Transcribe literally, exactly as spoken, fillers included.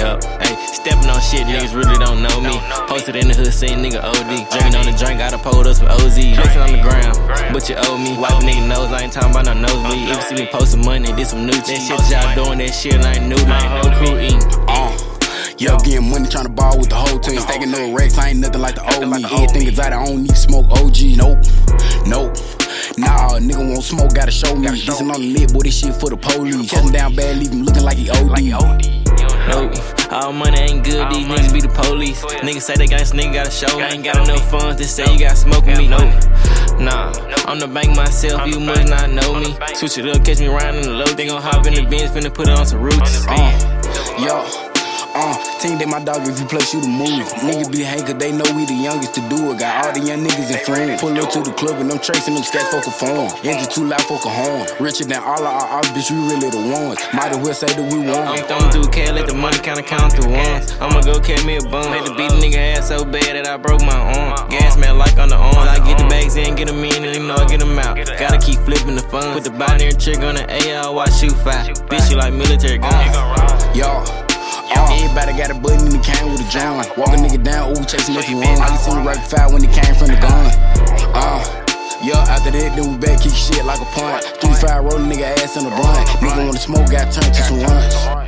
Yup, ayy, stepping on shit, niggas really don't know me. Posted in the hood, saying nigga O D. Drinking on the drink, gotta pull up some O Z. Flexing on the ground, but you owe me. Wipe a nigga nose, I ain't talking about no nosebleed. If you see me posting money, did some new shit. That shit y'all doing, that shit ain't new. My whole crew eating. Uh. Yo, getting money, tryna ball with the whole team. Stacking no racks, I ain't nothing like the old me. Everything is out, I don't need smoke. O G, nope, nope. Nah, nigga won't smoke, gotta show me. Decent on the lit, boy, this shit for the police. Catch him down bad, leave him looking like he O D. Nope, all money ain't good, these niggas be the police. Niggas say they got this nigga, gotta show. I ain't got enough funds to say you got smoke with me. Nope, nah, I'm the bank myself, you must not know me. Switch it up, catch me riding in the low. They gon' hop in the Benz, finna put it on some roots. Uh, yo. Uh, team that my dog, if you play, shoot a move. Niggas be hang cause they know we the youngest to do it. Got all the young niggas and friends. Pull up to the club and I'm tracing them stats for a phone. Engine too loud for a horn. Richer than all of our ops, bitch, we really the ones. Might as well say that we won. I'm throwing through cash, let the money kinda count through ones. I'ma go catch me a bum. Made to beat a nigga ass so bad that I broke my arm. Gas man like on the arms. I get the bags in, get them in, and you know I get them out. Gotta keep flipping the funds. Put the binary trigger on the A R, watch shoot fire. Bitch, you like military guns. Uh, yo. Uh, everybody got a button and he came with a drum. Walk a nigga down, ooh, chasing if you want. I just seen him right fire when he came from the gun. Uh, yeah, after that, then we back kick shit like a punt. three five rolling nigga ass in the blunt. Nigga wanna smoke, got turned to some runs.